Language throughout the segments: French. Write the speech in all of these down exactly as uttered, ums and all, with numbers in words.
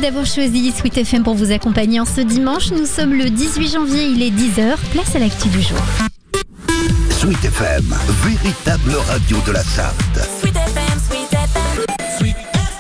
d'avoir choisi Sweet F M pour vous accompagner en ce dimanche. Nous sommes le dix-huit janvier, il est dix heures. Place à l'actu du jour. Sweet F M, véritable radio de la Sarthe. Sweet F M, Sweet F M. Sweet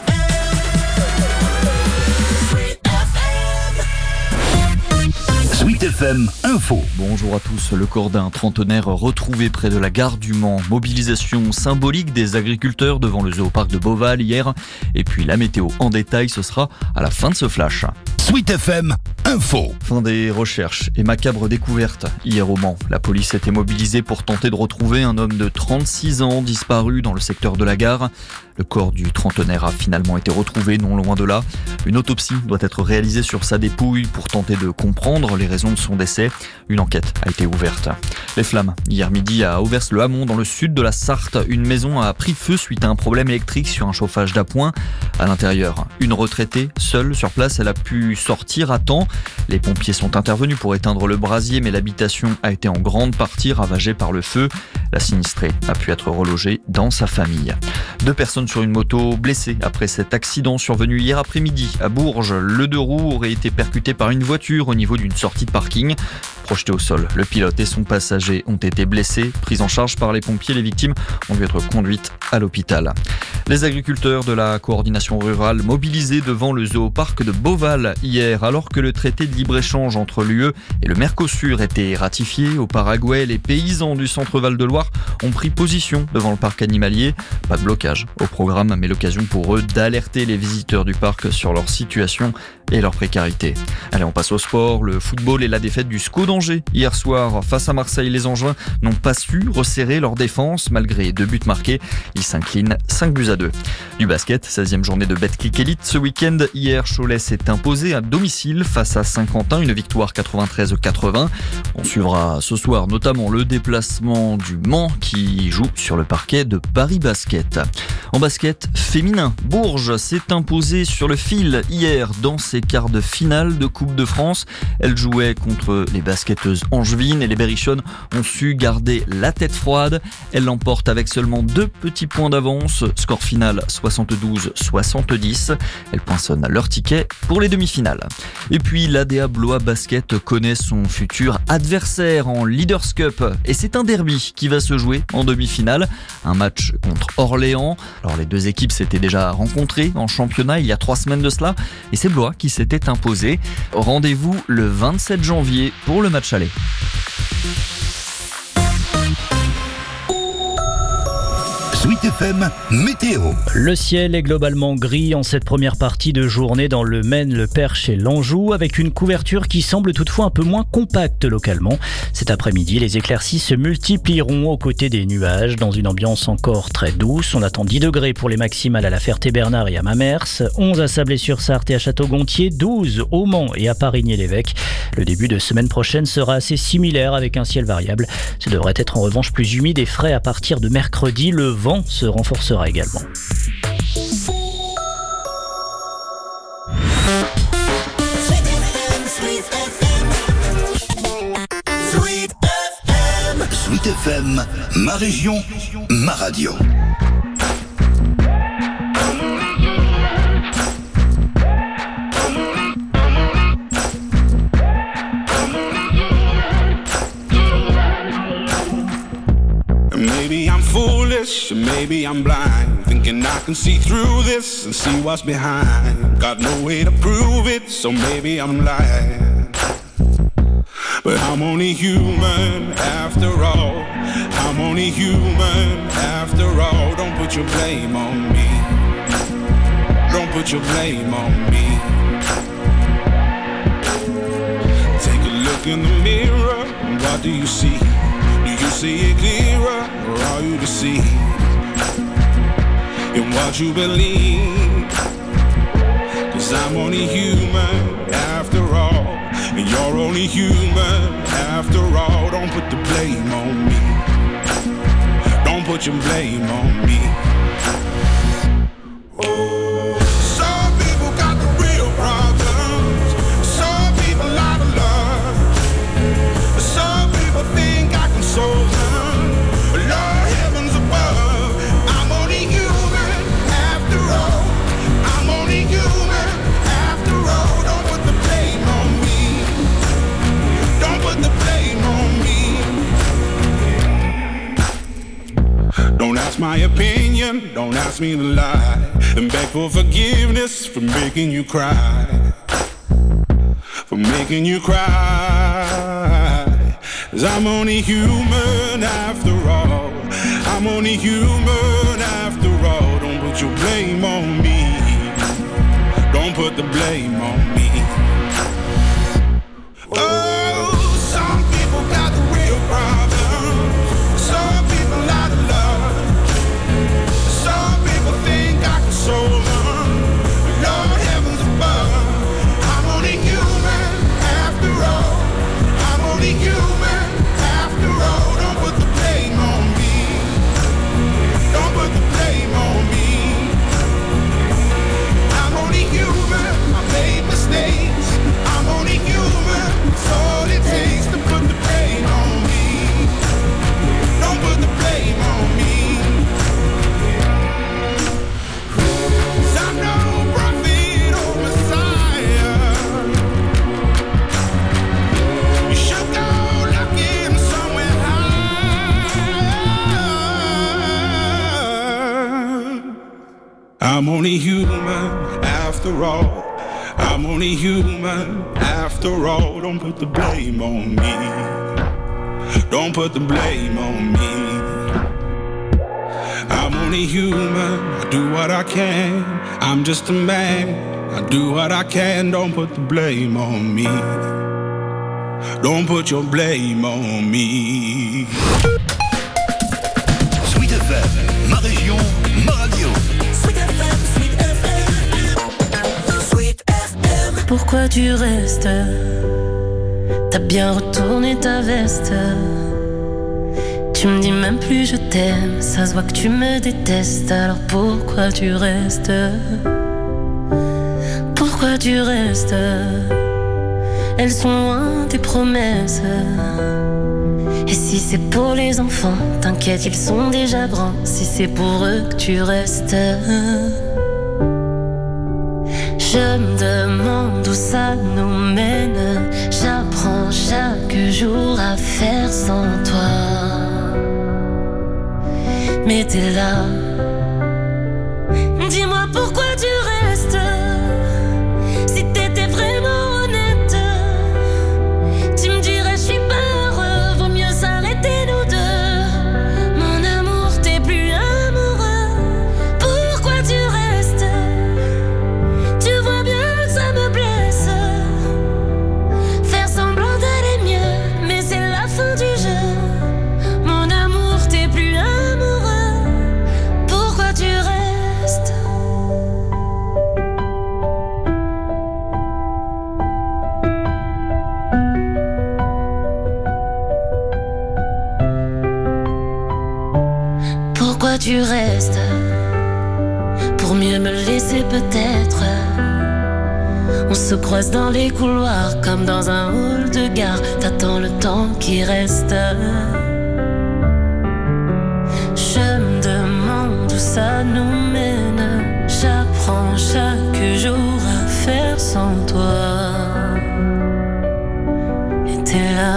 Sweet F M Info. Bonjour à tous. Le corps d'un trentenaire retrouvé près de la gare du Mans. Mobilisation symbolique des agriculteurs devant le zoo-parc de Beauval hier. Et puis la météo en détail, ce sera à la fin de ce flash. Sweet F M Info. Fin des recherches et macabre découverte. Hier au Mans, la police était mobilisée pour tenter de retrouver un homme de trente-six ans disparu dans le secteur de la gare. Le corps du trentenaire a finalement été retrouvé non loin de là. Une autopsie doit être réalisée sur sa dépouille pour tenter de comprendre les raisons de son décès. Une enquête a été ouverte. Les flammes. Hier midi à Auvers-le-Hamon, dans le sud de la Sarthe, une maison a pris feu suite à un problème électrique sur un chauffage d'appoint. À l'intérieur, une retraitée, seule sur place, elle a pu sortir à temps. Les pompiers sont intervenus pour éteindre le brasier, mais l'habitation a été en grande partie ravagée par le feu. La sinistrée a pu être relogée dans sa famille. Deux personnes sur une moto blessées après cet accident survenu hier après-midi à Bourges. Le deux roues aurait été percuté par une voiture au niveau d'une sortie de parking. Projeté au sol, le pilote et son passager ont été blessés. Pris en charge par les pompiers, les victimes ont dû être conduites à l'hôpital. Les agriculteurs de la coordination rurale mobilisés devant le zoo-parc de Beauval hier, alors que le traité de libre-échange entre l'U E et le Mercosur était ratifié au Paraguay, les paysans du centre Val-de-Loire ont pris position devant le parc animalier. Pas de blocage au programme, mais l'occasion pour eux d'alerter les visiteurs du parc sur leur situation et leur précarité. Allez, on passe au sport. Le football et la défaite du S C O d'Angers. Hier soir, face à Marseille, les Angevins n'ont pas su resserrer leur défense. Malgré deux buts marqués, ils s'inclinent cinq buts à deux. Du basket, seizième journée de Betclic Elite. Ce week-end, hier, Cholet s'est imposé à domicile face à Saint-Quentin. Une victoire quatre-vingt-treize à quatre-vingts. On suivra ce soir notamment le déplacement du Mans qui joue sur le parquet de Paris Basket. En basket féminin, Bourges s'est imposée sur le fil hier dans ses quarts de finale de Coupe de France. Elle jouait contre les basketteuses angevines et les berrichonnes ont su garder la tête froide. Elle l'emporte avec seulement deux petits points d'avance. Score final soixante-douze à soixante-dix. Elles poinçonnent leur ticket pour les demi-finales. Et puis l'A D A Blois Basket connaît son futur adversaire en Leaders Cup. Et c'est un derby qui va se jouer en demi-finale. Un match contre Orléans. Alors les deux équipes s'étaient déjà rencontrées en championnat il y a trois semaines de cela. Et c'est Blois qui s'était imposé. Rendez-vous le vingt-sept janvier pour le match aller. Sweet F M Météo. Le ciel est globalement gris en cette première partie de journée dans le Maine, le Perche et l'Anjou, avec une couverture qui semble toutefois un peu moins compacte localement. Cet après-midi, les éclaircies se multiplieront aux côtés des nuages dans une ambiance encore très douce. On attend dix degrés pour les maximales à la Ferté-Bernard et à Mamers, onze à Sablé-sur-Sarthe et à Château-Gontier, douze au Mans et à Parigny-l'Évêque. Le début de semaine prochaine sera assez similaire avec un ciel variable. Ce devrait être en revanche plus humide et frais à partir de mercredi. Le vent se renforcera également. Sweet F M, ma région, ma radio. Maybe I'm foolish, maybe I'm blind, thinking I can see through this and see what's behind. Got no way to prove it, so maybe I'm lying. But I'm only human after all. I'm only human after all. Don't put your blame on me. Don't put your blame on me. Take a look in the mirror, what do you see? Do you see it clearer, or are you deceived in what you believe? 'Cause I'm only human after all, and you're only human after all. Don't put the blame on me. Don't put your blame on me. Oh, some people got the real problems. Some people out of love. Some people think I can solve them. Lord, heavens above, I'm only human after all. I'm only human after all. my opinion, don't ask me to lie, and beg for forgiveness for making you cry, for making you cry. 'Cause I'm only human after all, I'm only human after all. Don't put your blame on me, don't put the blame on me. Oh, some people got the real problem, some people out of love, some people think I can solve them, Lord heavens above. I'm only human after all, I'm only human after all. Don't put the blame on me, don't put the blame on me. I'm only human, I made mistakes, I'm only human, it's all it takes to put the blame on me. Don't put the blame on me. 'Cause I'm no prophet or Messiah. You should go looking somewhere high. I'm only human after all, I'm only human after all. Don't put the blame on me, don't put the blame on me. I'm only human, I do what I can, I'm just a man, I do what I can. Don't put the blame on me, don't put your blame on me. Sweet F M, ma région, ma radio. Sweet F M, Sweet F M, Sweet F M. Pourquoi tu restes? T'as bien retourné ta veste. Tu me dis même plus je t'aime, ça se voit que tu me détestes. Alors pourquoi tu restes? Pourquoi tu restes? Elles sont loin tes promesses. Et si c'est pour les enfants, t'inquiète, ils sont déjà grands. Si c'est pour eux que tu restes, je me demande où ça nous mène. J'apprends chaque jour à faire sans toi. Mais t'es là. Dis-moi pourquoi tu restes. Si t'étais vraiment honnête, tu me dirais je suis pas heureux, vaut mieux s'arrêter nous deux. Mon amour, t'es plus amoureux. Pourquoi tu restes? Tu vois bien que ça me blesse. Faire semblant d'aller mieux, mais c'est la fin du jeu. Mon amour, t'es plus amoureux. Pourquoi tu restes? Pourquoi tu restes? Pour mieux me laisser peut-être. On se croise dans les couloirs comme dans un hall de gare. T'attends le temps qui reste. Je me demande où ça nous mène. J'apprends chaque jour à faire sans toi. Et t'es là.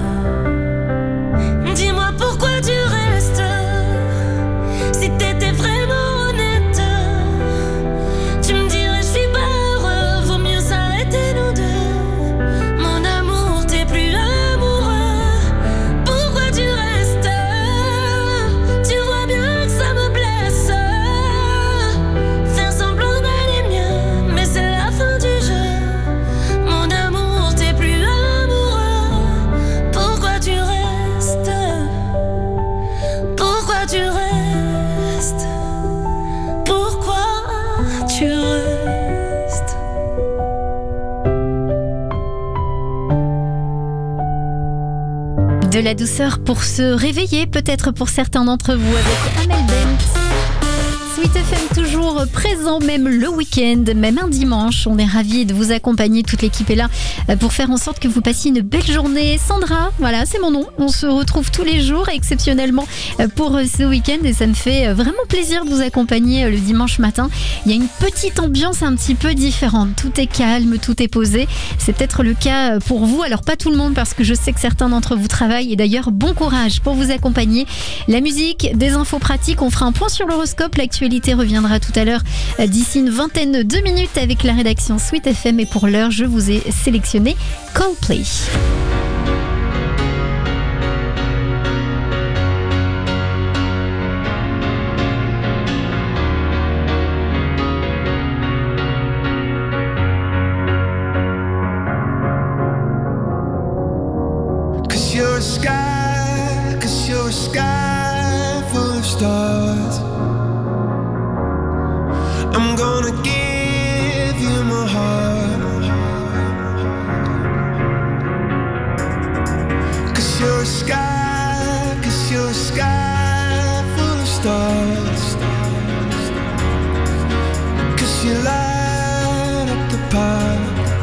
Dis-moi pourquoi tu restes. Si t'étais vraiment honnête, tu me dirais je suis pas heureux, vaut mieux s'arrêter nous deux. Mon amour, t'es plus amoureux. Pourquoi tu restes? Tu vois bien que ça me blesse. Faire semblant d'aller mieux, mais c'est la fin du jeu. Mon amour, t'es plus amoureux. Pourquoi tu restes? Pourquoi tu restes? Pourquoi tu restes? De la douceur pour se réveiller, peut-être pour certains d'entre vous, avec Amel Bent. Sweet F M toujours présent, même le week-end, même un dimanche. On est ravis de vous accompagner. Toute l'équipe est là pour faire en sorte que vous passiez une belle journée. Sandra, voilà, c'est mon nom. On se retrouve tous les jours, exceptionnellement pour ce week-end. Et ça me fait vraiment plaisir de vous accompagner le dimanche matin. Il y a une petite ambiance un petit peu différente. Tout est calme, tout est posé. C'est peut-être le cas pour vous. Alors pas tout le monde, parce que je sais que certains d'entre vous travaillent. Et d'ailleurs, bon courage pour vous accompagner. La musique, des infos pratiques. On fera un point sur l'horoscope. L'actualité reviendra tout à l'heure d'ici une vingtaine de minutes avec la rédaction Sweet F M. Et pour l'heure, je vous ai sélectionné Coldplay. Cause you're a sky, cause you're a sky full of stars. I'm gonna give you my heart. Cause you're a sky, cause you're a sky full of stars. Cause you light up the park.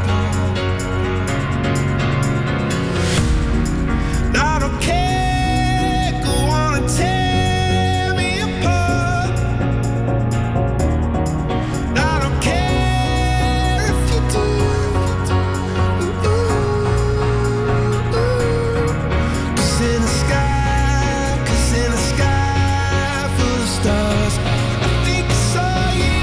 I don't care, go on and tear me apart. I don't care if you do. Cause in the sky, cause in the sky full of stars, I think I saw you.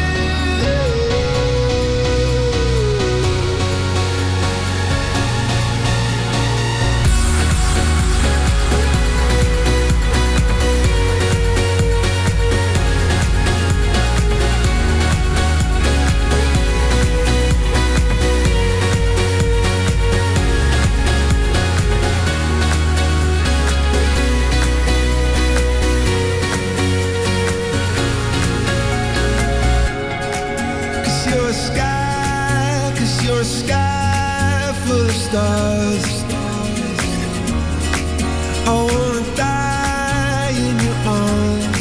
Cause you're a sky, cause you're a sky full of stars. I wanna die in your arms.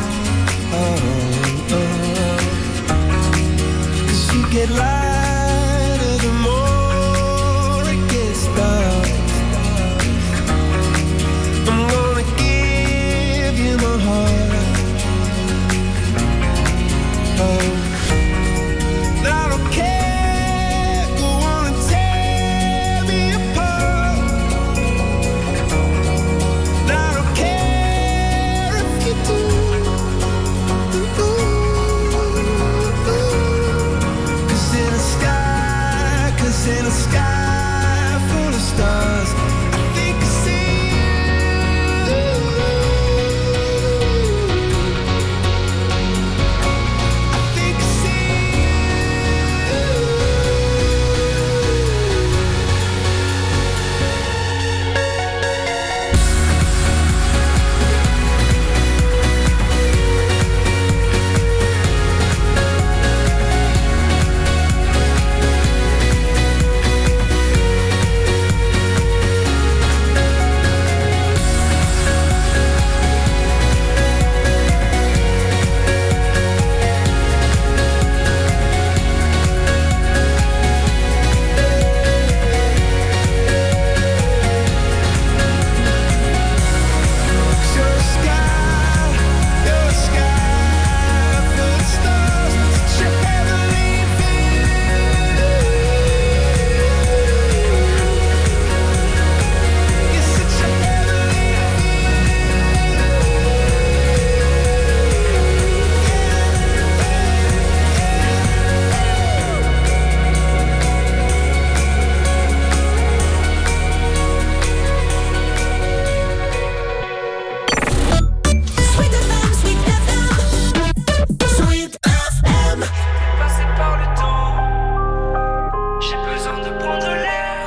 Oh, oh. Cause you get lighter the more it gets dark. I'm gonna give you my heart. Oh. I don't care, go on and tear me apart. I don't care if you do. Cause in the sky, cause in the sky full of stars, I think I see you. I think I see you. You're a sky, you're a sky full of stars. Such a heavenly feeling. You're such a heavenly Sweet F M, Sweet F M, Sweet F M. Passé par le temps, j'ai besoin de prendre l'air.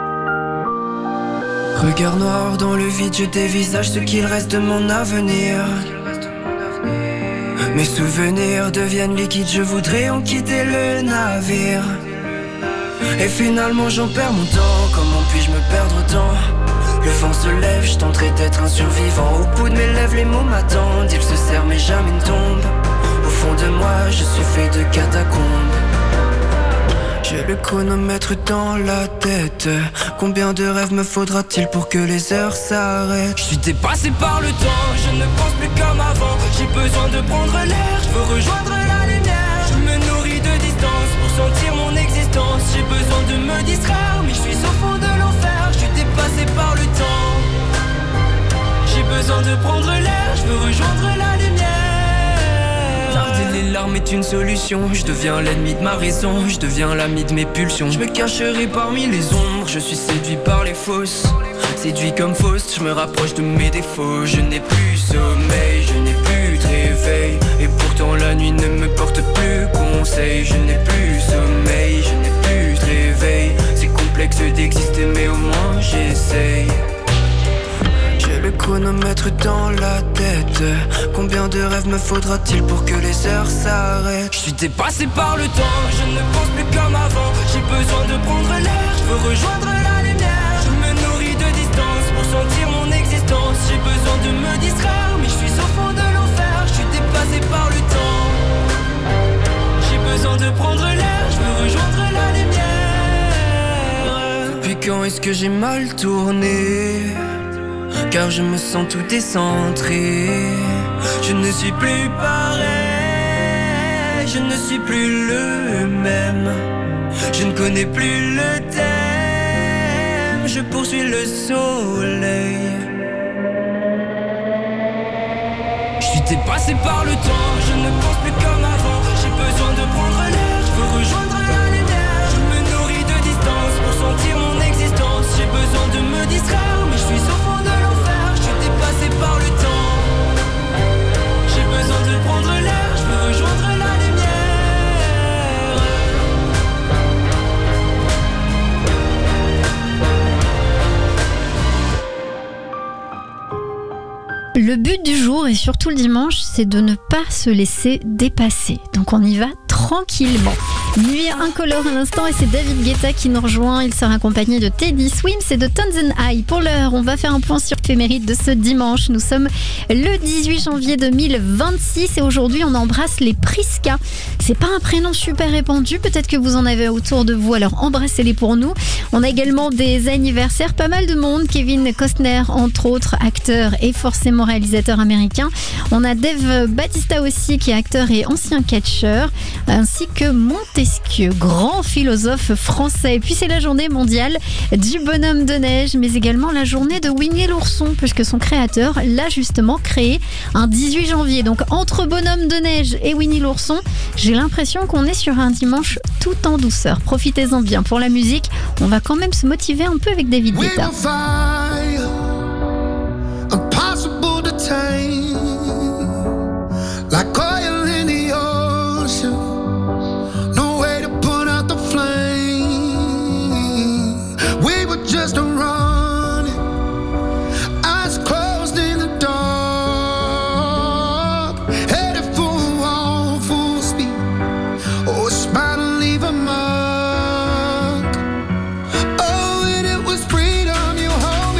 Regard noir dans le vide, je dévisage ce qu'il reste de mon avenir. Mes souvenirs deviennent liquides, je voudrais en quitter le navire. Et finalement j'en perds mon temps, comment puis-je me perdre autant? Le vent se lève, je tenterai d'être un survivant. Au bout de mes lèvres les mots m'attendent, ils se serrent mais jamais ne tombent. fond de moi, je suis fait de catacombes. J'ai le chronomètre dans la tête. Combien de rêves me faudra-t-il pour que les heures s'arrêtent? Je suis dépassé par le temps, je ne pense plus comme avant. J'ai besoin de prendre l'air, je veux rejoindre la lumière. Je me nourris de distance pour sentir mon existence. J'ai besoin de me distraire, mais je suis au fond de l'enfer. Je suis dépassé par le temps. J'ai besoin de prendre l'air, je veux rejoindre la lumière. Tarder les larmes est une solution. Je deviens l'ennemi de ma raison, je deviens l'ami de mes pulsions. Je me cacherai parmi les ombres, je suis séduit par les fausses. Séduit comme Faust, je me rapproche de mes défauts. Je n'ai plus sommeil, je n'ai plus de réveil. Et pourtant la nuit ne me porte plus conseil. Je n'ai plus sommeil, je n'ai plus de réveil. C'est complexe d'exister mais au moins j'essaye. J'ai le chronomètre dans la tête. Combien de rêves me faudra-t-il pour que les heures s'arrêtent? Je suis dépassé par le temps, je ne pense plus comme avant. J'ai besoin de prendre l'air, je veux rejoindre la lumière. Je me nourris de distance pour sentir mon existence. J'ai besoin de me distraire, mais je suis au fond de l'enfer. Je suis dépassé par le temps. J'ai besoin de prendre l'air, je veux rejoindre la lumière. Depuis quand est-ce que j'ai mal tourné? Car je me sens tout décentré. Je ne suis plus pareil, je ne suis plus le même. Je ne connais plus le thème, je poursuis le soleil. Je suis dépassé par le temps, je ne pense plus comme avant. J'ai besoin de prendre l'air, je veux rejoindre la lumière. Je me nourris de distance pour sentir mon existence. J'ai besoin de me distraire, mais je suis au fond de l'enfer. Je suis dépassé par le temps. J'ai besoin de prendre l'air, je veux rejoindre la lumière. Le but du jour et surtout le dimanche, c'est de ne pas se laisser dépasser. Donc on y va tranquillement. Nuit incolore à l'instant et c'est David Guetta qui nous rejoint. Il sera accompagné de Teddy Swims et de Tonzen High. Pour l'heure, on va faire un point sur l'éphéméride de ce dimanche. Nous sommes le dix-huit janvier deux mille vingt-six et aujourd'hui on embrasse les Priska. C'est pas un prénom super répandu, peut-être que vous en avez autour de vous, alors embrassez-les pour nous. On a également des anniversaires, pas mal de monde. Kevin Costner, entre autres, acteur et forcément réalisateur américain. On a Dave Bautista aussi, qui est acteur et ancien catcheur, ainsi que Montesquieu, grand philosophe français. Et puis c'est la journée mondiale du bonhomme de neige, mais également la journée de Winnie l'ourson, puisque son créateur l'a justement créé un dix-huit janvier. Donc entre bonhomme de neige et Winnie l'ourson, j'ai l'impression qu'on est sur un dimanche tout en douceur. Profitez-en bien. Pour la musique, on va quand même se motiver un peu avec David Guetta. Impossible to tame, like oil in the ocean. No way to put out the flame. We were just running, eyes closed in the dark, headed for a wall, full speed. Oh, it's bound to leave a mark. Oh, and it was freedom you hold.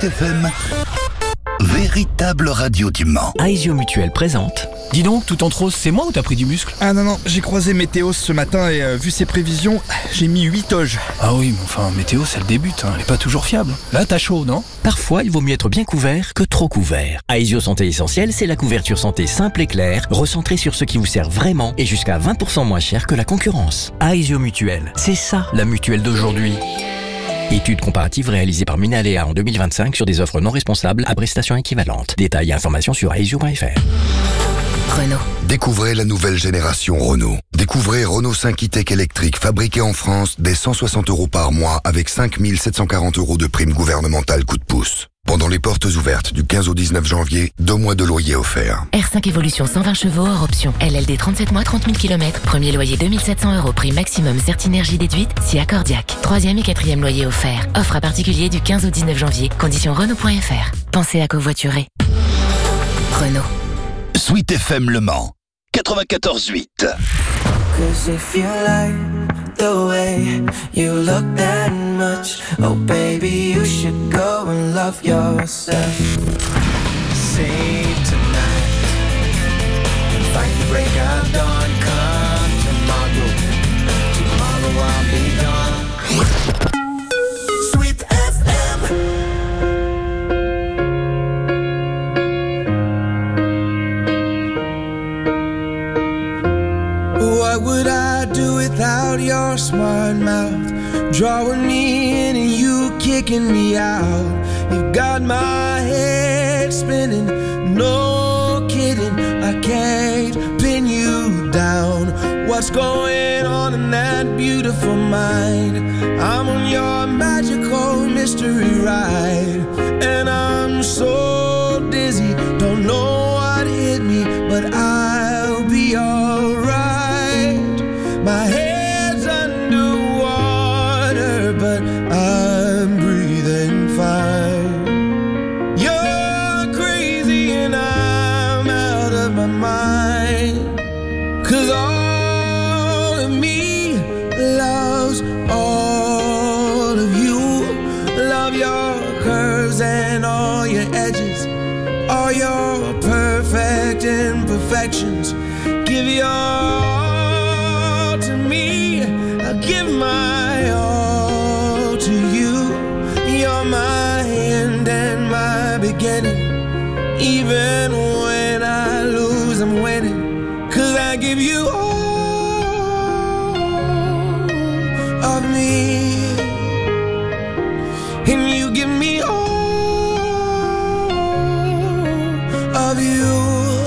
F M, véritable radio du Mans. Aesio Mutuel présente. Dis donc, tout en rose, c'est moi ou t'as pris du muscle? Ah non, non, j'ai croisé Météos ce matin et euh, vu ses prévisions, j'ai mis huit toges. Ah oui, mais enfin, Météos, elle débute, hein, elle est pas toujours fiable. Là, t'as chaud, non? Parfois, il vaut mieux être bien couvert que trop couvert. Aesio Santé Essentielle, c'est la couverture santé simple et claire, recentrée sur ce qui vous sert vraiment et jusqu'à vingt pour cent moins cher que la concurrence. Aesio Mutuel, c'est ça, la mutuelle d'aujourd'hui. Étude comparative réalisée par Minaléa en deux mille vingt-cinq sur des offres non responsables à prestations équivalentes. Détails et informations sur aesio point f r. Renault. Découvrez la nouvelle génération Renault. Découvrez Renault cinq e-Tech électrique fabriqué en France dès cent soixante euros par mois avec cinq mille sept cent quarante euros de prime gouvernementale coup de pouce. Pendant les portes ouvertes du quinze au dix-neuf janvier, deux mois de loyer offerts. R cinq Evolution cent vingt chevaux hors option. L L D trente-sept mois, trente mille kilomètres. Premier loyer deux mille sept cents euros. Prime maximum Certinergie déduite si accordiaque. Troisième et quatrième loyer offert. Offre à particulier du quinze au dix-neuf janvier. Conditions Renault point f r. Pensez à covoiturer. Renault. Sweet F M Le Mans, quatre-vingt-quatorze huit. Cause if you like the way you look that much, oh baby, you should go and love yourself. Save tonight, fight the break of dawn. Come tomorrow, tomorrow I'll be gone. Sweet F M. What would I do without your smart mouth? Drawing me in and you kicking me out. You've got my head spinning, no kidding. I can't pin you down. What's going on in that beautiful mind? I'm on your magical mystery ride, and I'm so dizzy, don't know what hit me, but I'll be alright. My head's underwater, but I'm breathing fine. You're crazy and I'm out of my mind. Cause all of me loves all of you. Love your curves and all your edges, all your perfect imperfections. Give your to me, I give my all to you. You're my end and my beginning. Even when I lose, I'm winning. Cause I give you all of me, and you give me all of you.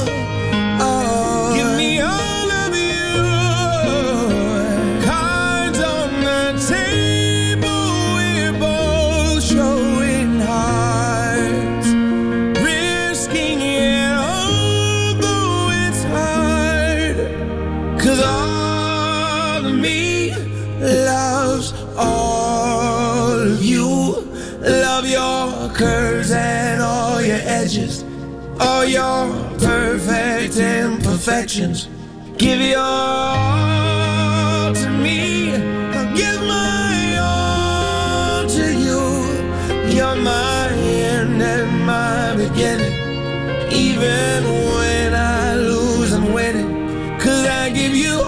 Curves and all your edges, all your perfect imperfections. Give your all to me, I'll give my all to you. You're my end and my beginning. Even when I lose, I'm winning. Cause I give you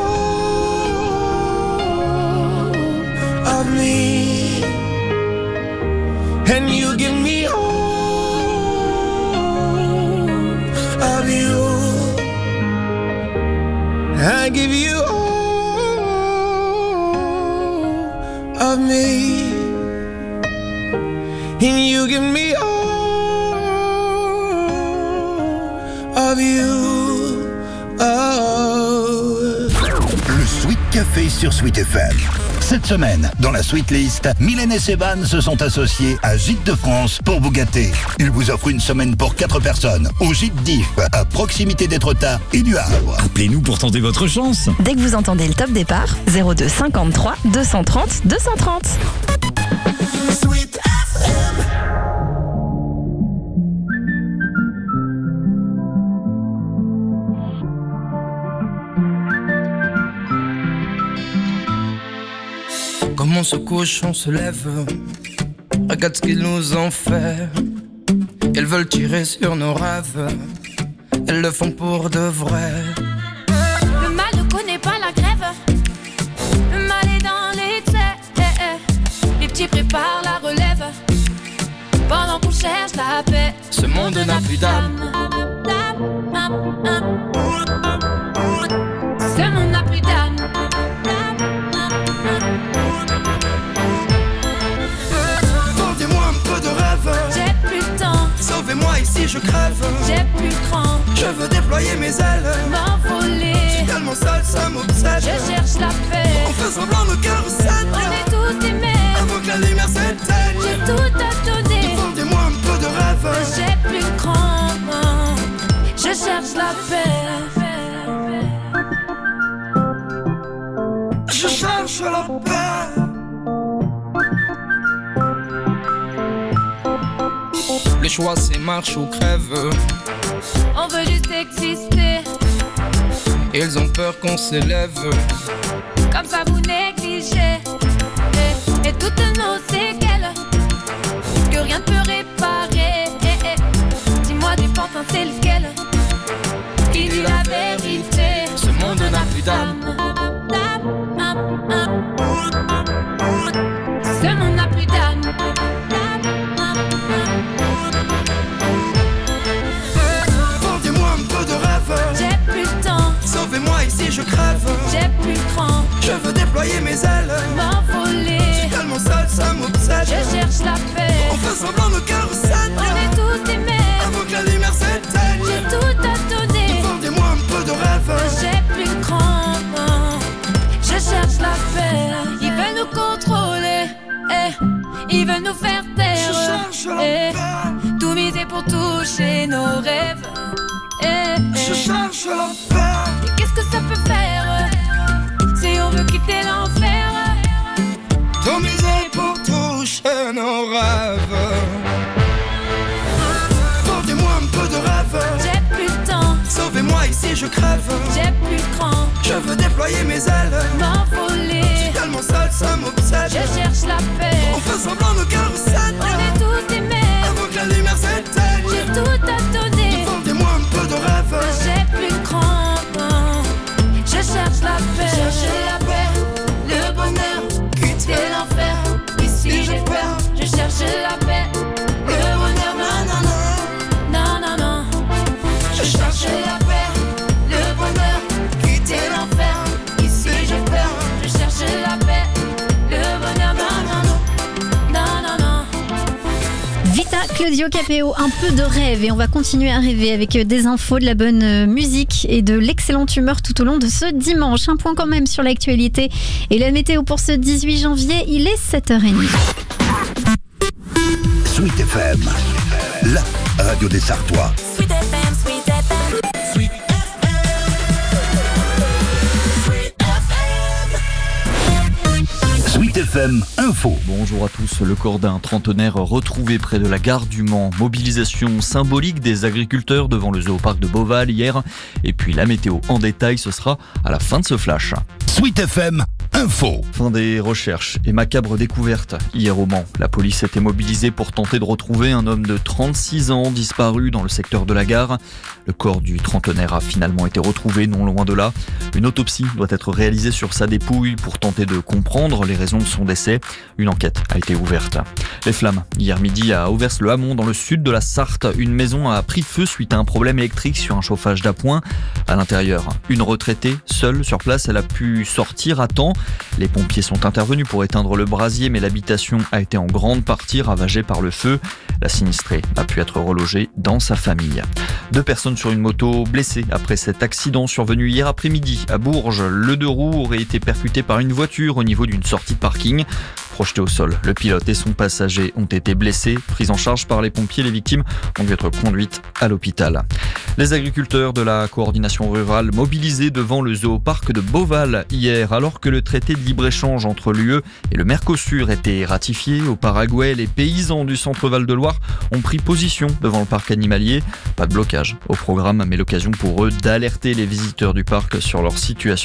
all of me, and you give me all of you. I give you all of me, and you give me all of you. Oh. Le Sweet Café sur Sweet F M. Cette semaine, dans la Sweet List, Mylène et Séban se sont associés à Gîtes de France pour vous gâter. Ils vous offrent une semaine pour quatre personnes au Gîte d'If, à proximité d'Étretat et du Havre. Appelez-nous pour tenter votre chance. Dès que vous entendez le top départ, zéro deux cinquante-trois deux cent trente deux cent trente. Sweet F M. Comment ce cochon se lève, regarde ce qu'ils nous ont fait. Elles veulent tirer sur nos rêves, elles le font pour de vrai. Le mal ne connaît pas la grève. Le mal est dans l'excès. Les petits préparent la relève pendant qu'on cherche la paix. Ce monde n'a plus d'âme. Ce monde n'a plus d'âme. Vendez-moi un peu de rêve. J'ai plus le temps. Sauvez-moi ici, je crève. J'ai plus le cran. Je veux déployer mes ailes. M'envoler. Je suis tellement seul, ça m'obsède. Je cherche la paix. On fait semblant, nos cœurs saignent. On est tous aimés. Avant que la lumière s'éteigne. J'ai tout à donner. Vendez-moi un peu de rêve. J'ai plus le cran. Je cherche la paix. Je cherche la paix. Le choix c'est marche ou crève. On veut juste exister. Ils ont peur qu'on s'élève. Comme ça vous négligez. Et, et toutes nos séquelles que rien ne peut réparer. Et, et, dis-moi des pantins c'est lequel qui dit la vérité. Ce monde n'a plus d'âme. Ce monde n'a plus d'âme. Vendez-moi un peu de rêve. J'ai plus le temps. Sauvez-moi ici, je crève. J'ai plus le cran. Je veux déployer mes ailes. M'envoler. Je suis tellement seul, ça m'obsède. Je cherche la paix. On fait semblant, nos cœurs saignent. On est tous aimés. Avant que la lumière s'éteigne. J'ai tout à donner. Vendez-moi un peu de rêve. J'ai plus le cran. Je cherche la paix. Ils veulent nous contrôler. Eh. Ils veulent nous faire taire. Je cherche la eh. paix. Tout miser pour toucher nos rêves. Eh. Je eh. cherche la paix. Et qu'est-ce que ça peut faire si on veut quitter l'enfer? Tout miser pour toucher nos rêves. Vendez-moi un peu de rêve. J'ai plus le temps. Sauvez-moi ici, je crève. J'ai plus le cran. Je veux déployer mes ailes. M'envoler. Je suis tellement seul, ça m'obsède. Je cherche la paix. On fait semblant, nos cœurs saignent. On est tous aimés. Avant que la lumière s'éteigne. J'ai tout à donner. Vendez-moi un peu de rêve. J'ai plus le cran. Je cherche la paix. Je cherche la paix. Le bonheur. Quitter l'enfer. Ici j'ai peur. Je cherche la paix. Le bonheur. Non, non, non. Non, non, non. Je cherche la paix. Le bonheur. Quitter l'enfer. Ici j'ai peur. Je cherche la paix. Le bonheur. Non, non, non. Non, non, non. Vita, Claudio Capéo, un peu de rêve et on va continuer à rêver avec des infos, de la bonne musique et de l'excellente humeur tout au long de ce dimanche. Un point quand même sur l'actualité et la météo pour ce dix-huit janvier, il est sept heures trente. Sweet F M, la radio des Sartois. Sweet F M, Sweet F M. Sweet Sweet F M Info. Bonjour à tous. Le corps d'un trentenaire retrouvé près de la gare du Mans. Mobilisation symbolique des agriculteurs devant le zooparc de Beauval hier. Et puis la météo en détail, ce sera à la fin de ce flash. Sweet F M Info. Fin des recherches et macabre découverte. Hier au Mans, la police était mobilisée pour tenter de retrouver un homme de trente-six ans disparu dans le secteur de la gare. Le corps du trentenaire a finalement été retrouvé non loin de là. Une autopsie doit être réalisée sur sa dépouille pour tenter de comprendre les raisons de son décès. Une enquête a été ouverte. Les flammes, hier midi à Auvers-le-Hamon dans le sud de la Sarthe. Une maison a pris feu suite à un problème électrique sur un chauffage d'appoint. À l'intérieur, une retraitée, seule sur place, elle a pu sortir à temps. Les pompiers sont intervenus pour éteindre le brasier, mais l'habitation a été en grande partie ravagée par le feu. La sinistrée a pu être relogée dans sa famille. Deux personnes sur une moto blessées après cet accident survenu hier après-midi à Bourges. Le deux roues aurait été percuté par une voiture au niveau d'une sortie de parking. Projeté au sol, le pilote et son passager ont été blessés. Pris en charge par les pompiers, les victimes ont dû être conduites à l'hôpital. Les agriculteurs de la coordination rurale mobilisés devant le zooparc de Beauval hier, alors que le traité de libre-échange entre l'U E et le Mercosur était ratifié au Paraguay. Les paysans du centre Val-de-Loire ont pris position devant le parc animalier. Pas de blocage au programme, mais l'occasion pour eux d'alerter les visiteurs du parc sur leur situation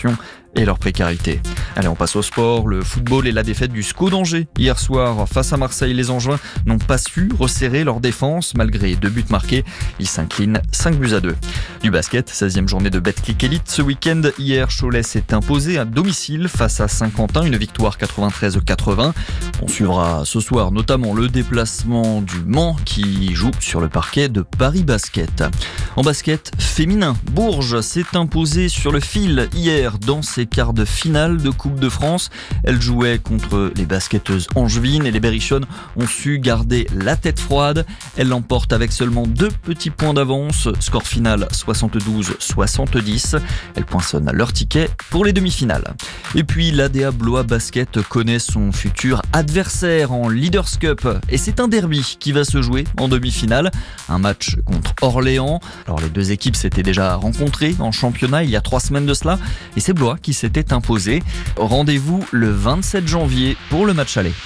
et leur précarité. Allez, on passe au sport. Le football et la défaite du S C O d'Angers. Hier soir, face à Marseille, les Angevins n'ont pas su resserrer leur défense. Malgré deux buts marqués, ils s'inclinent cinq buts à deux. Du basket, seizième journée de Betclic Elite. Ce week-end, hier, Cholet s'est imposé à domicile face à Saint-Quentin. Une victoire quatre-vingt-treize quatre-vingts. On suivra ce soir notamment le déplacement du Mans qui joue sur le parquet de Paris Basket. En basket féminin, Bourges s'est imposée sur le fil hier dans ses quarts de finale de Coupe de France. Elle jouait contre les basketteuses angevines et les berrichonnes ont su garder la tête froide. Elle l'emporte avec seulement deux petits points d'avance. Score final soixante-douze soixante-dix. Elle poinçonne leur ticket pour les demi-finales. Et puis l'A D A Blois Basket connaît son futur adversaire en Leaders Cup. Et c'est un derby qui va se jouer en demi-finale. Un match contre Orléans. Alors les deux équipes s'étaient déjà rencontrées en championnat il y a trois semaines de cela. Et c'est Blois qui s'était imposé. Rendez-vous le vingt-sept janvier pour le match aller.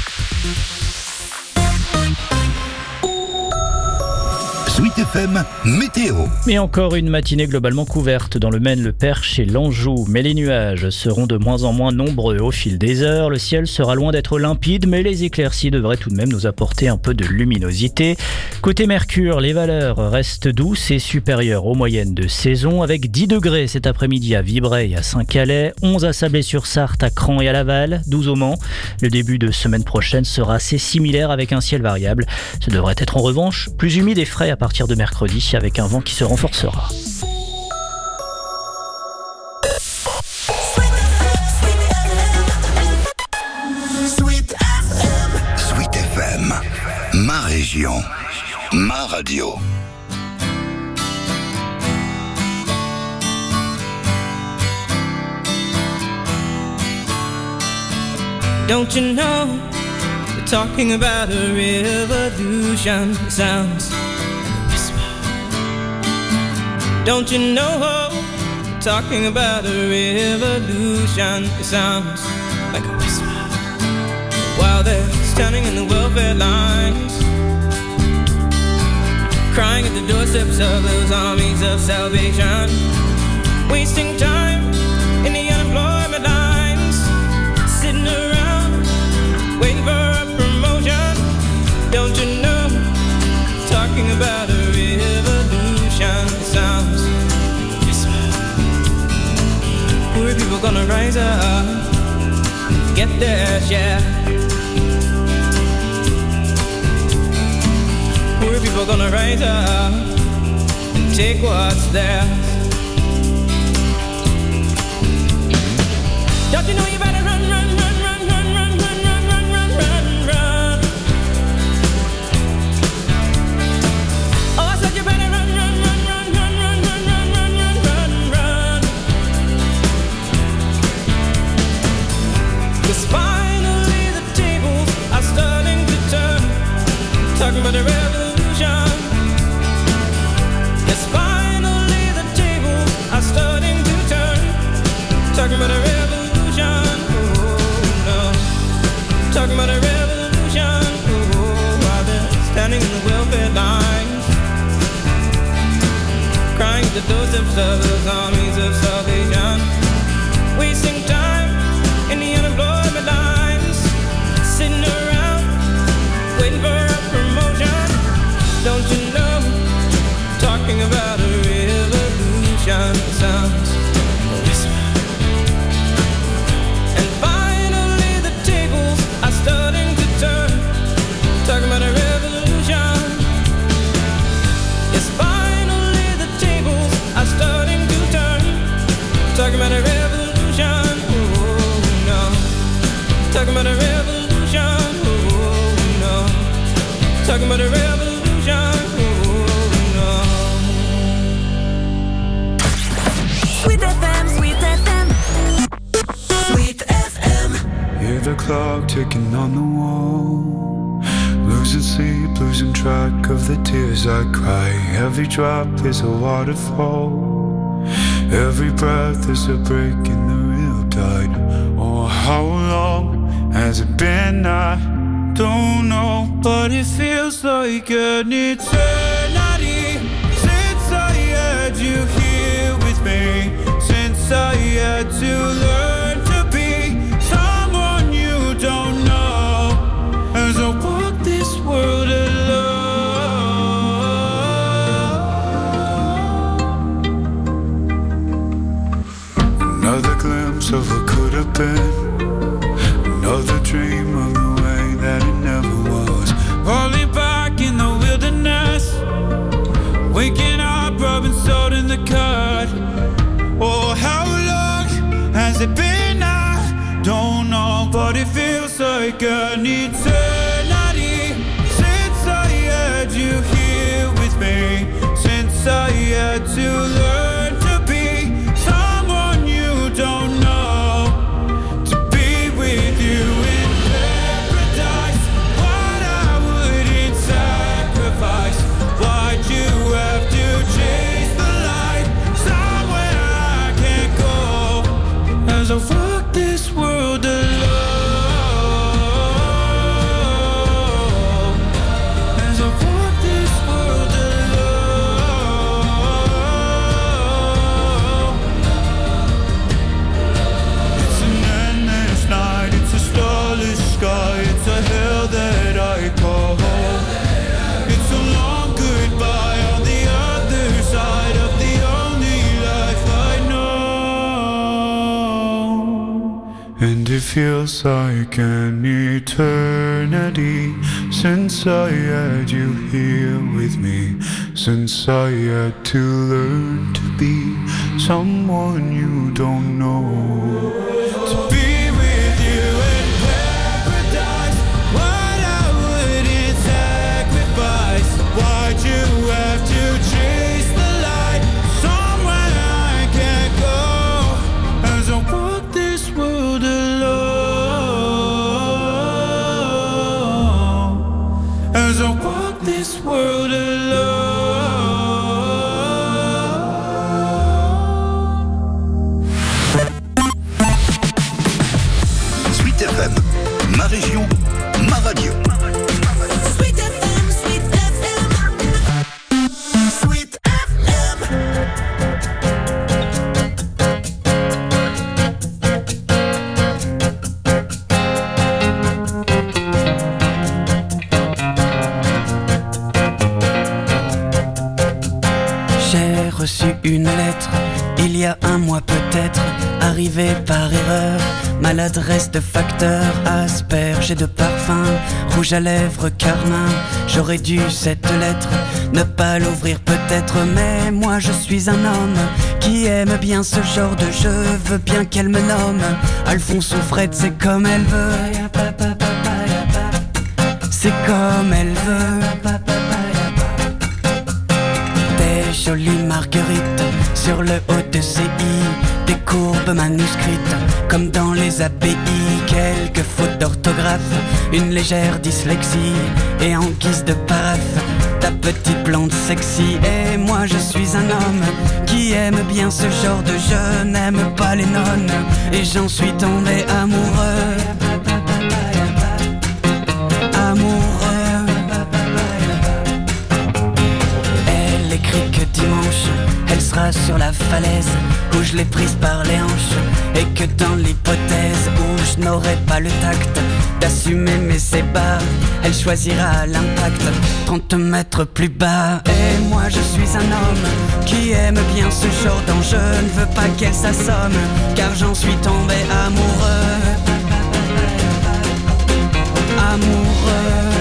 Sweet F M Météo. Mais encore une matinée globalement couverte dans le Maine, le Perche et l'Anjou. Mais les nuages seront de moins en moins nombreux au fil des heures. Le ciel sera loin d'être limpide, mais les éclaircies devraient tout de même nous apporter un peu de luminosité. Côté Mercure, les valeurs restent douces et supérieures aux moyennes de saison, avec dix degrés cet après-midi à Vibrey et à Saint-Calais, onze à Sablé-sur-Sarthe, à Cran et à Laval, douze au Mans. Le début de semaine prochaine sera assez similaire avec un ciel variable. Ce devrait être en revanche plus humide et frais à partir de mercredi avec un vent qui se renforcera. Sweet F M. Sweet F M. Ma région. Ma radio. Don't you know, we're talking about a revolution. It sounds Don't you know, we're talking about a revolution. It sounds like a whisper. While they're standing in the welfare lines, crying at the doorsteps of those armies of salvation, wasting time in the unemployment lines, sitting around waiting for a promotion. Don't you know, talking about a revolution. It sounds poor people gonna rise up, get their share. Poor people gonna rise up and take what's theirs. Don't you know you better run, run, run, run, run, run, run, run, run, run, run, run. Oh, I said you better run, run, run, run, run, run, run, run, run, run, run. 'Cause finally the tables are starting to turn. Talking about a revolution. Yes, finally the tables are starting to turn. Talking about a revolution. Oh no. Talking about a revolution. Oh, while they're standing in the welfare lines, crying at the doorsteps of those armies of salvation, wasting time in the unemployment lines, sitting around waiting for a promotion. Don't you know, talking about a revolution sounds a whisper. And finally the tables are starting to turn. Talking about a revolution. Yes, finally the tables are starting to turn. Talking about a revolution. Oh no. Talking about a revolution. Oh no. Talking about a revolution. Oh no. Sweet F M, Sweet F M. Sweet F M. Hear the clock ticking on the wall. Losing sleep, losing track of the tears I cry. Every drop is a waterfall. Every breath is a break in the real tide. Oh, how long has it been? I don't know, but it feels like an eternity since I had you here with me. Since I had to like an eternity since I had you here with me, since I had to learn to be someone you don't know, to be with you in paradise. What I wouldn't sacrifice, why'd you have to chase the light somewhere I can't go, as I walk this world alone. And it feels like an eternity since I had you here with me, since I had to learn to be someone you don't know, to be with you in paradise. What I wouldn't sacrifice, why'd you have to chase the light somewhere I can't go, as I walk this world as I walk this world alone. Sweet F M, ma région, ma radio. Sweet F M, Sweet F M, Sweet F M. J'ai reçu une lettre, il y a un mois peut-être, arrivée par erreur. Maladresse de facteur, asperge et de parfum, rouge à lèvres, carmin. J'aurais dû cette lettre ne pas l'ouvrir peut-être, mais moi je suis un homme qui aime bien ce genre de jeu. Veux bien qu'elle me nomme Alphonse ou Fred, c'est comme elle veut. C'est comme elle veut. Des jolies marguerites sur le haut de ses i, des courbes manuscrites comme dans les abbayes, quelques fautes d'orthographe, une légère dyslexie, et en guise de paraphe ta petite plante sexy. Et moi je suis un homme qui aime bien ce genre de jeu, n'aime pas les nonnes, et j'en suis tombé amoureux. Amoureux. Elle écrit que dimanche elle sera sur la falaise où je l'ai prise par les hanches, et que dans l'hypothèse où je n'aurai pas le tact d'assumer mes ébats, elle choisira l'impact trente mètres plus bas. Et moi je suis un homme qui aime bien ce genre d'enjeu, ne veux pas qu'elle s'assomme car j'en suis tombé amoureux. Amoureux.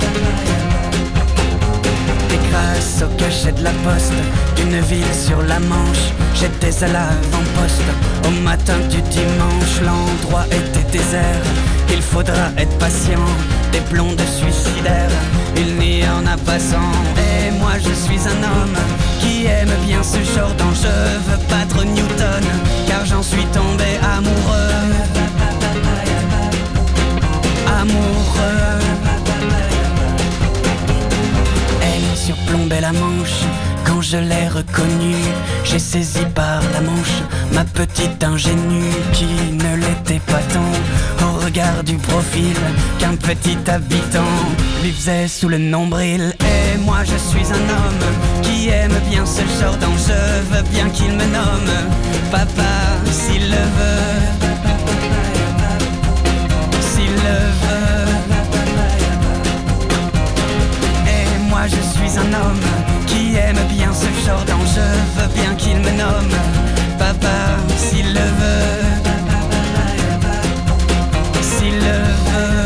Et grâce au cachet de la poste d'une ville sur la Manche, j'étais à l'avant-poste au matin du dimanche. L'endroit était désert, il faudra être patient, des blondes suicidaires, il n'y en a pas cent. Et moi je suis un homme qui aime bien ce genre d'enjeu, veux battre Newton car j'en suis tombé amoureux. Amoureux. Elle surplombait la Manche quand je l'ai reconnue. J'ai saisi par la manche ma petite ingénue qui ne l'était pas tant au regard du profil qu'un petit habitant lui faisait sous le nombril. Et moi je suis un homme qui aime bien ce genre d'enjeu, veux bien qu'il me nomme papa s'il le veut. S'il le veut. Et moi je suis un homme qui aime bien ce genre d'enjeu, veux bien qu'il me nomme papa s'il le veut. S'il le veut.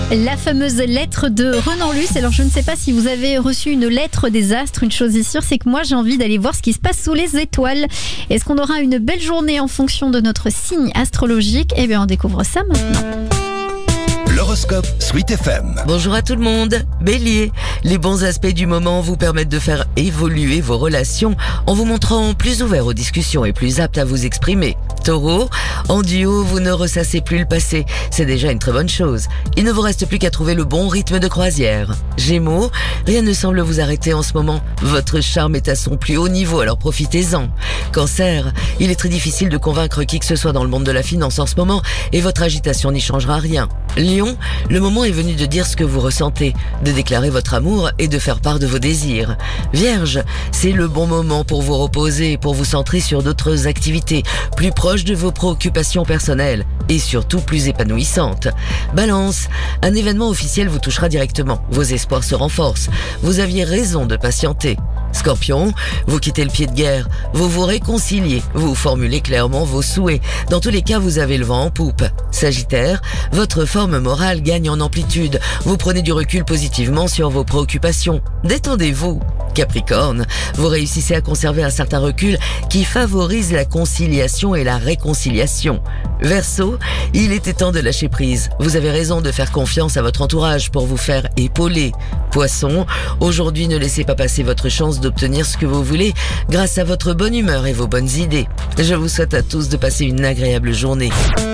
La fameuse lettre de Renan Luce. Alors je ne sais pas si vous avez reçu une lettre des astres. Une chose est sûre, c'est que moi j'ai envie d'aller voir ce qui se passe sous les étoiles. Est-ce qu'on aura une belle journée en fonction de notre signe astrologique? Eh bien on découvre ça maintenant. L'horoscope Sweet F M. Bonjour à tout le monde. Bélier, les bons aspects du moment vous permettent de faire évoluer vos relations en vous montrant plus ouvert aux discussions et plus apte à vous exprimer. Taureau, en duo, vous ne ressassez plus le passé. C'est déjà une très bonne chose. Il ne vous reste plus qu'à trouver le bon rythme de croisière. Gémeaux, rien ne semble vous arrêter en ce moment. Votre charme est à son plus haut niveau, alors profitez-en. Cancer, il est très difficile de convaincre qui que ce soit dans le monde de la finance en ce moment et votre agitation n'y changera rien. Lion, le moment est venu de dire ce que vous ressentez, de déclarer votre amour et de faire part de vos désirs. Vierge, c'est le bon moment pour vous reposer et pour vous centrer sur d'autres activités, plus proches de vos préoccupations personnelles et surtout plus épanouissantes. Balance, un événement officiel vous touchera directement, vos espoirs se renforcent, vous aviez raison de patienter. Scorpion, vous quittez le pied de guerre, vous vous réconciliez, vous formulez clairement vos souhaits. Dans tous les cas, vous avez le vent en poupe. Sagittaire, votre forme morale gagne en amplitude. Vous prenez du recul positivement sur vos préoccupations. Détendez-vous. Capricorne, vous réussissez à conserver un certain recul qui favorise la conciliation et la réconciliation. Verseau, il était temps de lâcher prise. Vous avez raison de faire confiance à votre entourage pour vous faire épauler. Poisson, aujourd'hui ne laissez pas passer votre chance d'obtenir ce que vous voulez grâce à votre bonne humeur et vos bonnes idées. Je vous souhaite à tous de passer une agréable journée.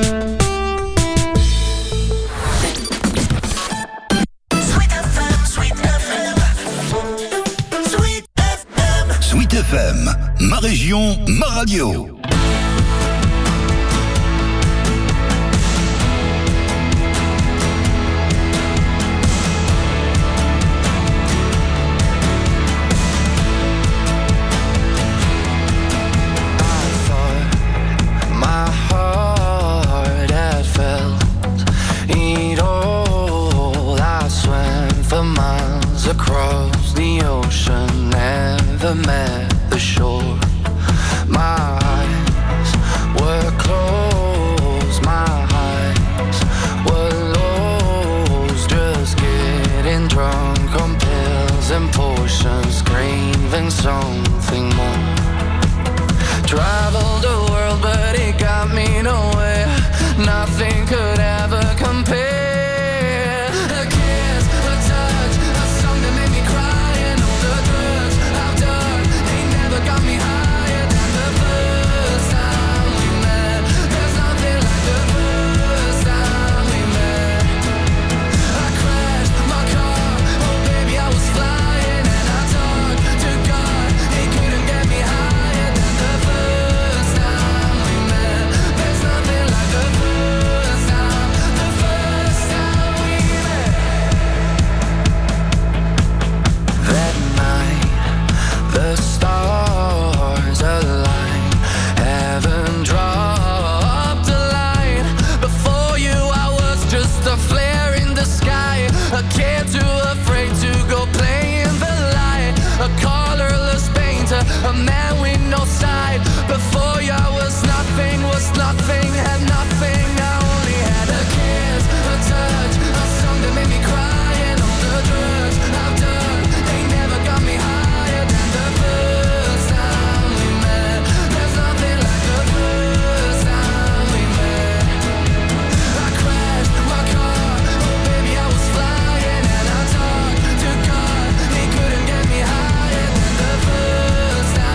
Sweet F M, ma région, ma radio. Across the ocean, never met the shore. My eyes were closed, my eyes were lost. Just getting drunk on pills and potions, craving something more. Traveled the world, but it got me nowhere. Nothing could ever compare. A man with no side. Before you I was nothing, was nothing, had nothing. I only had a kiss, a touch, a song that made me cry. And all the drugs I've done, they never got me higher than the first time we met. There's nothing like the first time we met. I crashed my car, oh baby I was flying. And I talked to God, he couldn't get me higher than the first time.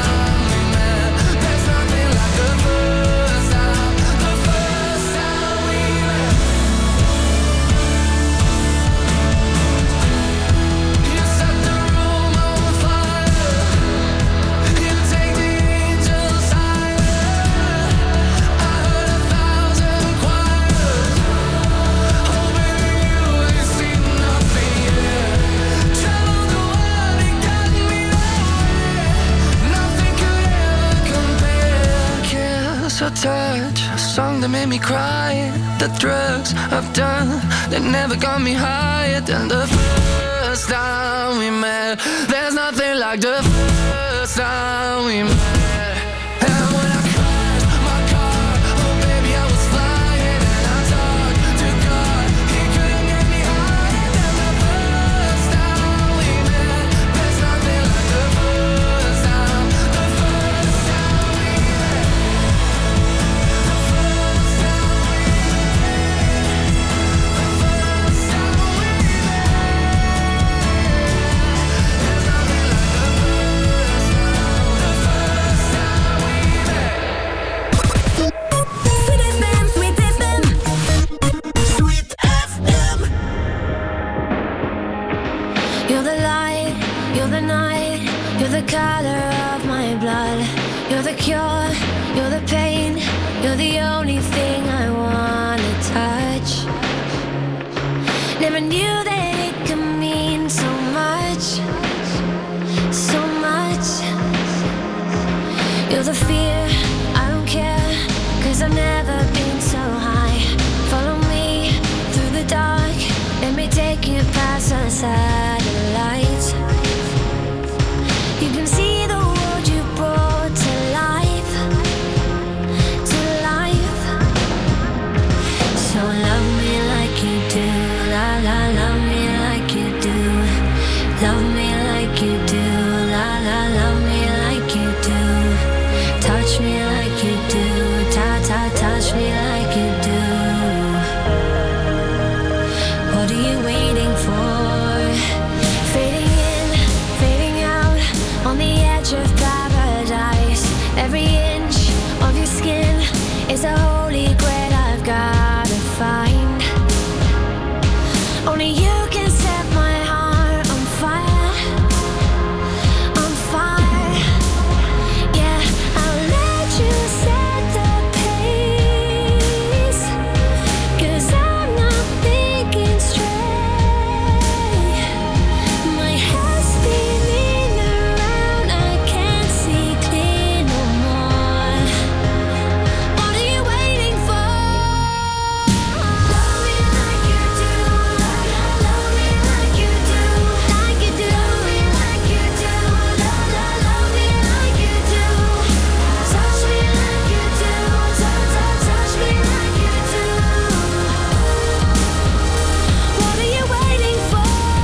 A touch, a song that made me cry. The drugs I've done, they never got me higher than the first time we met. There's nothing like the first time we met. And when I crashed my car, oh baby I was flying. And I talked to God, he couldn't get me higher. the night, you're the color of my blood. You're the cure, you're the pain, you're the only thing I wanna touch. Never knew that it could mean so much, so much. You're the fear, I don't care, cause I've never been so high. Follow me through the dark, let me take you past the satellites. You can see the world you brought to life, to life. So love me like you do, la la, love me like you do. Love me like you do, la la, love me like you do. Touch me like you do, ta ta, touch me like you do. What are you waiting for? Fading in, fading out, on the edge of paradise. Every inch of your skin is a holy grail I've gotta find. Only you can set my heart on fire, on fire. Yeah, I'll let you set the pace, cause I'm not thinking straight. My head's spinning around, I can't see clear no more. What are you waiting for? Love me like you do, love, love me like you do, like you do. Love me like you do, love, love, love me like you do. Touch me like you do, touch, touch, touch me like you do. What are you waiting for?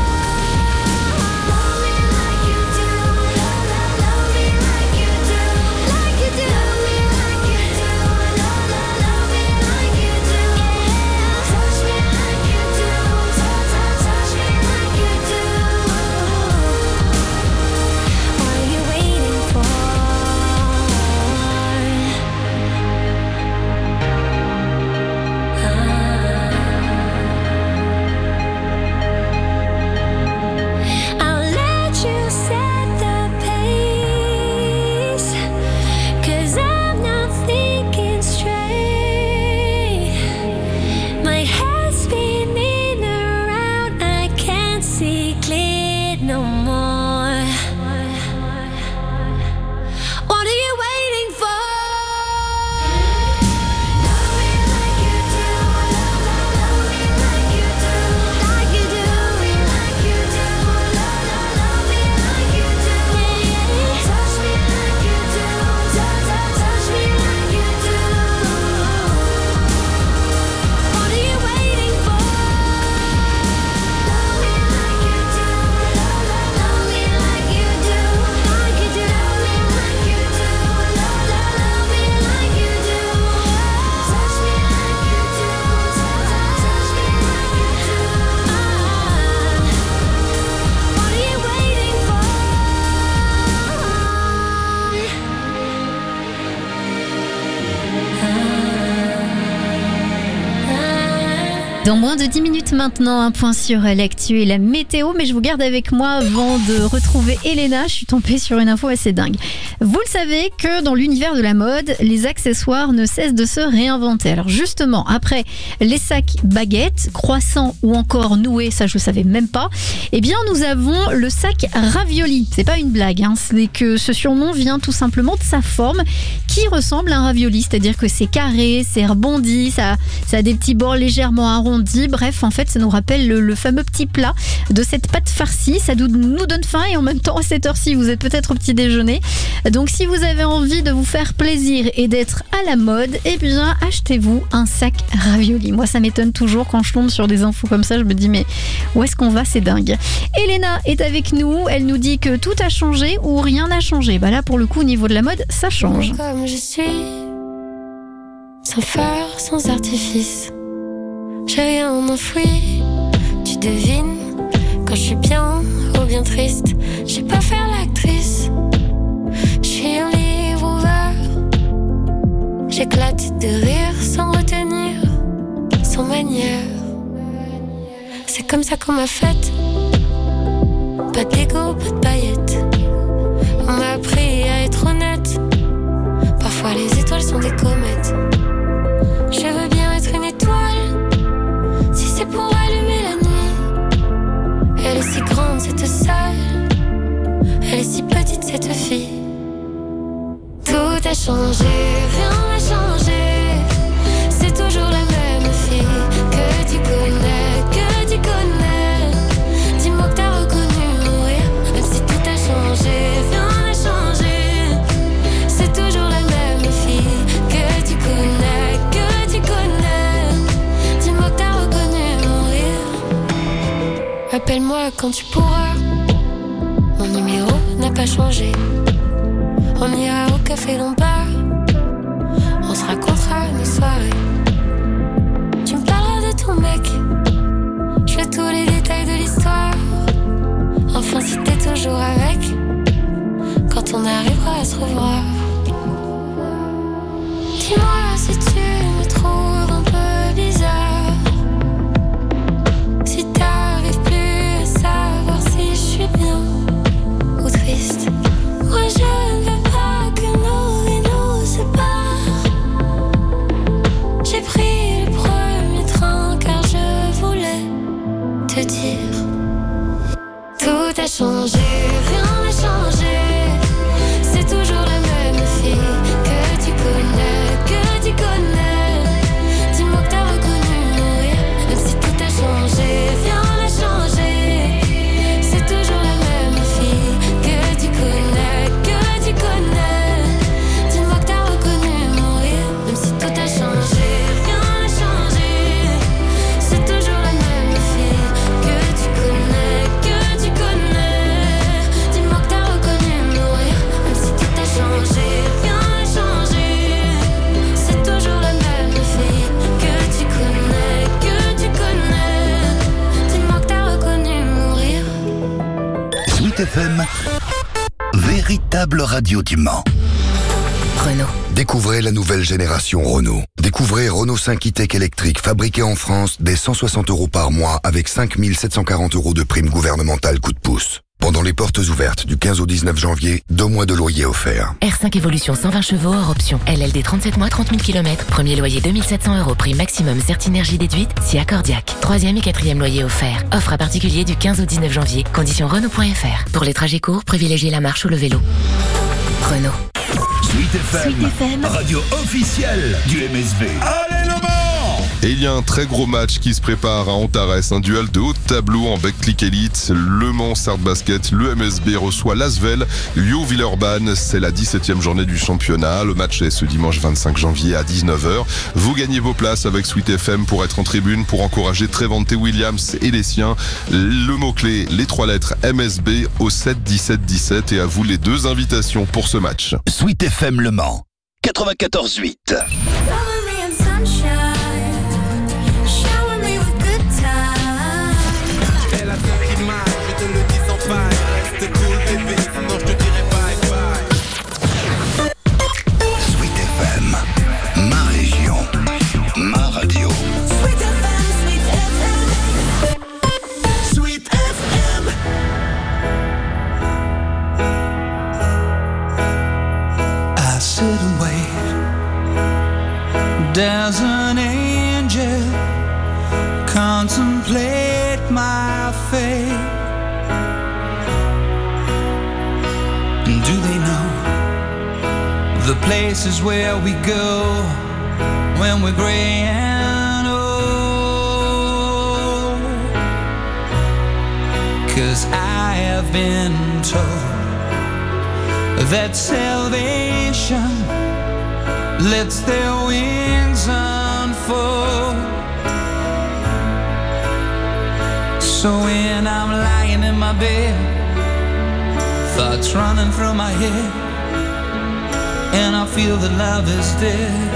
Love me like you do, love, love, love me like you do, like you do. Love me like you do, love, love, love me like you do. Touch me like you do, touch, touch, touch me like you do. What are you waiting for? I'll let you set the pace, cause I'm not thinking straight. My head's spinning around, I can't see clear no more. What are you waiting for? Love me like you do, love, love, love me like you do, like you do. Love me like you do, love, love, love me like you do. Touch me like you do, touch, touch, touch me like you do. What are you waiting for? Love me like you do, love, love, love me like you do, like you do. Love me like you do, love, love, love me like you do. Touch me like you do, touch, touch, touch me like you do. What are you waiting for? Dans moins de dix minutes maintenant, un point sur l'actu et la météo, mais je vous garde avec moi avant de retrouver Elena. Je suis tombée sur une info assez dingue. Vous le savez que dans l'univers de la mode, les accessoires ne cessent de se réinventer. Alors justement, après les sacs baguettes, croissants ou encore noués, ça je ne savais même pas, eh bien nous avons le sac ravioli. C'est pas une blague, hein, c'est que ce surnom vient tout simplement de sa forme qui ressemble à un ravioli, c'est-à-dire que c'est carré, c'est rebondi, ça, ça a des petits bords légèrement arrondis. Bref, en fait, ça nous rappelle le, le fameux petit plat de cette pâte farcie. Ça nous, nous donne faim et en même temps, à cette heure-ci, vous êtes peut-être au petit déjeuner. Donc, si vous avez envie de vous faire plaisir et d'être à la mode, eh bien, achetez-vous un sac ravioli. Moi, ça m'étonne toujours quand je tombe sur des infos comme ça. Je me dis, mais où est-ce qu'on va? C'est dingue. Elena est avec nous. Elle nous dit que tout a changé ou rien n'a changé. Bah là, pour le coup, au niveau de la mode, ça change. Comme je suis, sans fleurs, sans artifice. J'ai rien enfoui, tu devines. Quand je suis bien ou bien triste, je sais pas faire l'actrice. Je suis un livre ouvert, j'éclate de rire sans retenir, sans manière. C'est comme ça qu'on m'a faite. Pas de Lego, pas de paillettes. si petite cette fille. Tout a changé, rien n'a changé. C'est toujours la même fille que tu connais, que tu connais. Dis-moi que t'as reconnu mourir, même si tout a changé, rien n'a changé. C'est toujours la même fille que tu connais, que tu connais. Dis-moi que t'as reconnu mourir. Appelle-moi quand tu pourras. Mon numéro n'a pas changé. On ira au café Lombard. On se racontera nos soirées. Tu me parleras de ton mec. Je veux tous les détails de l'histoire. Enfin si t'es toujours avec, quand on arrivera à se revoir. Dis-moi si tu me trouves un peu bizarre. Si t'arrives plus à savoir si je suis bien ou triste. Moi je ne veux pas que nos vies nous séparent. J'ai pris le premier train car je voulais te dire. Tout a changé, rien n'a changé. C'est toujours la même fille que tu connais, que tu connais. Dis-moi que t'as reconnu mourir, même si tout a changé, rien n'a changé. C'est toujours la même fille que tu connais, que tu connais. Dis-moi que t'as reconnu mourir, même si tout a changé, rien n'a changé. C'est toujours la même fille que tu connais, que tu connais. Dis-moi que t'as reconnu mourir, même si tout a changé, rien n'a changé. C'est toujours la même fille que tu connais, que tu connais. Dis-moi que t'as reconnu mourir. Sweet F M, véritable radio du Mans. Renault. Découvrez la nouvelle génération Renault. Découvrez Renault cinq e-Tech électrique fabriqué en France dès cent soixante euros par mois avec cinq mille sept cent quarante euros de prime gouvernementale coup de pouce. Pendant les portes ouvertes du quinze au dix-neuf janvier, deux mois de loyer offerts. R cinq Evolution cent vingt chevaux hors option. L L D trente-sept mois, trente mille kilomètres. Premier loyer deux mille sept cents euros. Prix maximum Certinergie déduite si accordiaque. Troisième et quatrième loyer offert. Offre à particulier du quinze au dix-neuf janvier. Conditions Renault point F R. Pour les trajets courts, privilégiez la marche ou le vélo. Renault. Sweet F M, Sweet F M. radio officielle du M S B. Allez le Mans! Et il y a un très gros match qui se prépare à Antares, un duel de haut de tableau en Betclic Elite. Le Mans Sarthe Basket, le M S B reçoit l'Asvel, Lyon Villeurbanne. C'est la dix-septième journée du championnat. Le match est ce dimanche vingt-cinq janvier à dix-neuf heures. Vous gagnez vos places avec Sweet F M pour être en tribune, pour encourager Trevante Williams et les siens. Le mot-clé, les trois lettres M S B au sept dix-sept dix-sept. Et à vous les deux invitations pour ce match. Sweet F M Le Mans, quatre-vingt-quatorze huit. Cover me in sunshine, shower me with good times. Elle a cinq images, je te le dis sans faille. Reste cool bébé, sinon je te dirai bye bye. Sweet F M, ma région, ma radio. Sweet F M, Sweet F M, Sweet F M. I sit and wait. There's an angel, contemplate my fate. And do they know the places where we go when we're gray and old? 'Cause I have been told that salvation lets their wings unfold. So when I'm lying in my bed, thoughts running through my head, and I feel that love is dead,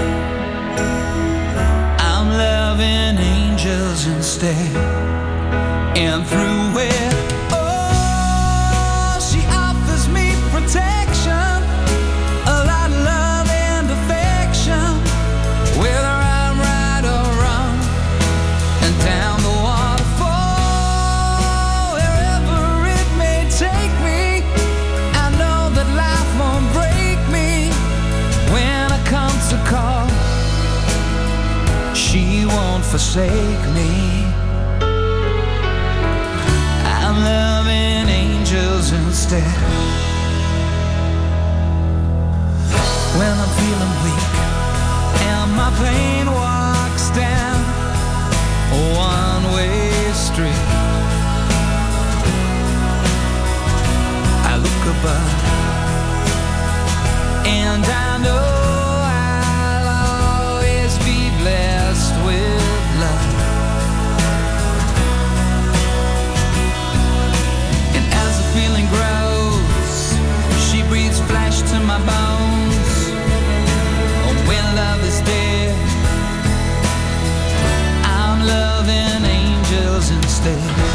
I'm loving angels instead. And through it, oh, she offers me protection, a lot of love and affection, whether I'm right or wrong, and down the waterfall, wherever it may take me, I know that life won't break me when it comes to call. She won't forsake me. I'm loving angels instead. to my bones. Oh, when love is dead, I'm loving angels instead.